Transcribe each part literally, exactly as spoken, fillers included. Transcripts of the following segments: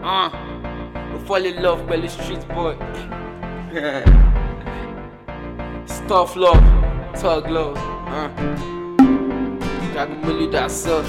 Uh, we fall in love by the street boy. Stuff love, tug love. Uh, Jagumuli that's up.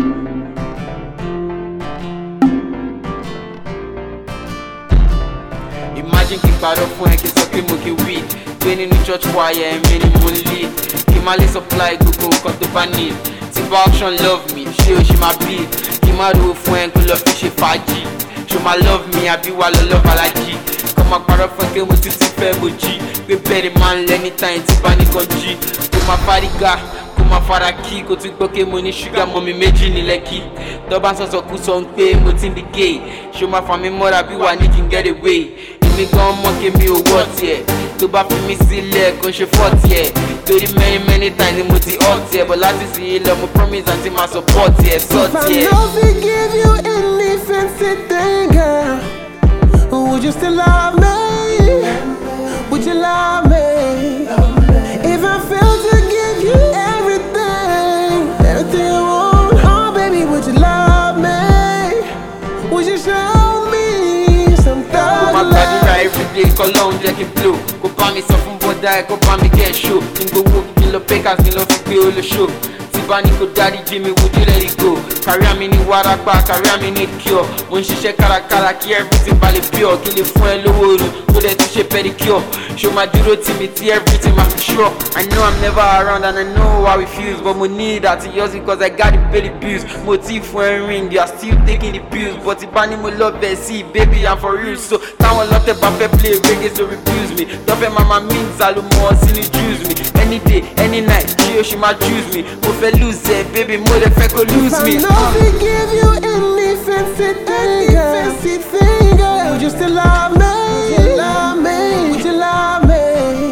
Imagine kí n parọ́ fún ẹ kí n sọ pé mo kí weed. Gbé nínú church choir ẹ̀mí ni mo lead. Kí n má lè supply gbogbo nǹkan tó bá need. Tí bá auction love me, ṣé o ṣe máa bleed? Kí n má rówó fún ẹ kó lọ fi ṣe fàájì. Ṣé o máa love me àbí wà lọ love alájì? Kọ́ máa parọ́ fún ẹ kí mo títí fẹ́ mo jí. Pé bẹ́ẹ̀ ni máa ń lẹ́ni táyì tí bá nìkan jí. Kó máa fárígá, kó máa fara kí. Kó tún gbọ́ pé mo ní ṣúgà mọ́ mi méjì ní Lẹ́kì. Tọ́ bá ń sọ̀sọ̀ kú sọ pé mo ti ń di gay. Ṣé o máa fà mí mọ́ra bí wà ní kí n get away? Mi gan mọ̀ kí mi ò wọ́ tiẹ̀. Tó bá fi mí sílẹ̀ kò ṣe fọ́ tiẹ̀. Torí many many times ni mo ti hot tiẹ̀. But láti sì í lọ mo promise àti máa support tiẹ̀ sọ tiẹ̀. If I know we give you any fancy thing, girl, would you still love me? Would you love me? If I fail to give you everything, everything you want, oh baby, would you love me? Would you show me some thought? Má gbàdúrà everyday kọ́ lọ́hùn jẹ́ kí n blow. Kó bá mi sọ fún bọ́dá ẹ̀ kó bá mi get show. Kí n gbowó kí n lọ Vegas kí n lọ fi gbé olóṣò. Tí bá ní kó dárí jí mi would you let it go? Career mi ní wárápá, career mi ní cure. Mo ń ṣiṣẹ́ kárakára kí everything bá lè pure. Kí lè fún ẹ lówó oru kó dẹ̀ tún ṣe pedicure. Ṣé o máa dúró tì mí tí everything máa fi sure? I know I'm never around and I know how it feels. But mo need that to yours because I got to pay the bills. Mo tí fún ẹ ring, you are still taking the pills. But tí bá ní mo love ẹ sí, baby I'm for real. So táwọn lọ́tẹ̀ bá fẹ́ play reggae so refuse me. Tọ́fẹ́ mama means àlùmọ́ sí ni choose me. Any day, any night, ṣé o ṣe máa choose me? Mo fẹ́ lose ẹ, baby mo lè fẹ́ kó lose me. If I know we give you any fancy thing, fancy thing, girl, would you still love me? Would you love me? Would you love me?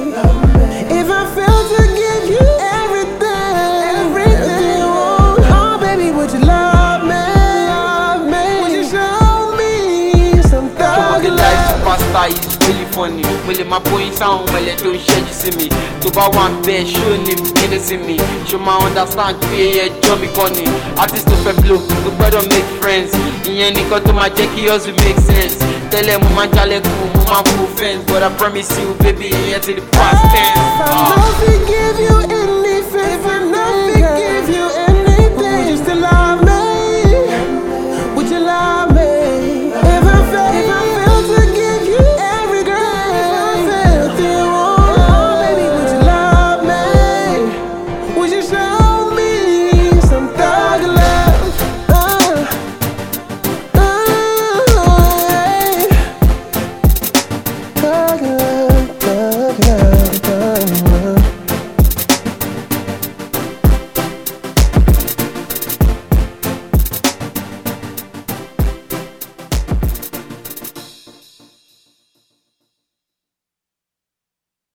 If I fail to give you everything, everything you want, oh baby, would you love me? Love me? Would you show me some thug The life love? superstar is really funny. Mo lè máa bóyin sáwọn ọmọ ẹlẹ́ tó ń ṣẹ́jú sí mi. Tó bá wà ń bẹ́ẹ̀ ṣó ni kéde sí mi. Ṣé o máa understand pé ẹjọ́ mi kọ́ ni? Artist tó fẹ́ blow, tó gbọ́dọ̀ make friends. Ìyẹn nìkan tó máa jẹ́ kí hustle make sense. Tẹ́lẹ̀ mo máa jalè kú, mo máa full fence. But I promise you baby, ìyẹn ti the past tense. If I know we give you any favor